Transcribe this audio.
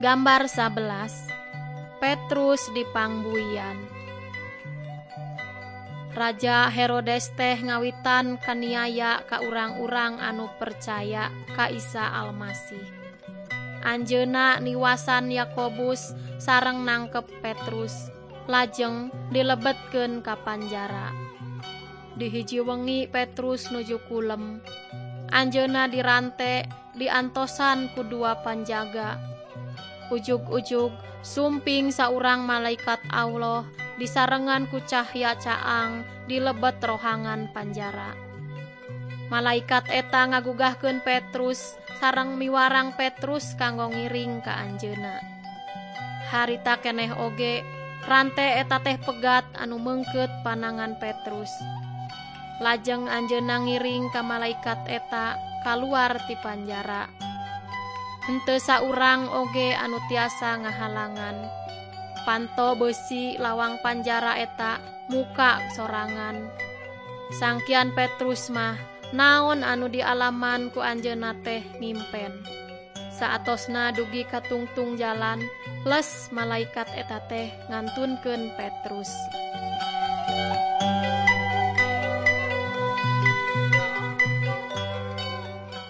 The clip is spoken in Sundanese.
Gambar 11. Petrus di pangbuian. Raja Herodes teh ngawitan kaniaya ka urang-urang anu percaya ka Isa Almasih. Anjeuna niwasan Yakobus sareng nangkep Petrus, lajeng dilebetkeun ka panjara. Di hiji wengi Petrus nuju kulem. Anjeuna dirante diantosan ku dua panjaga. Ujug-ujug sumping saurang malaikat Allah disarengan ku cahya caang dilebet rohangan panjara. Malaikat eta ngagugahkeun Petrus sareng miwarang Petrus kanggo ngiring ka anjeunna. Harita keneh oge rante eta teh pegat anu meungkeut panangan Petrus. Lajeng anjeunna ngiring ka malaikat eta kaluar ti panjara. Henteu saurang oge anu tiasa ngahalangan. Panto beusi lawang panjara eta muka sorangan. Sangkian Petrus mah naon anu dialaman ku anjeunna teh ngimpen. Saatosna dugi ka tungtung jalan, les malaikat eta teh ngantunkeun Petrus.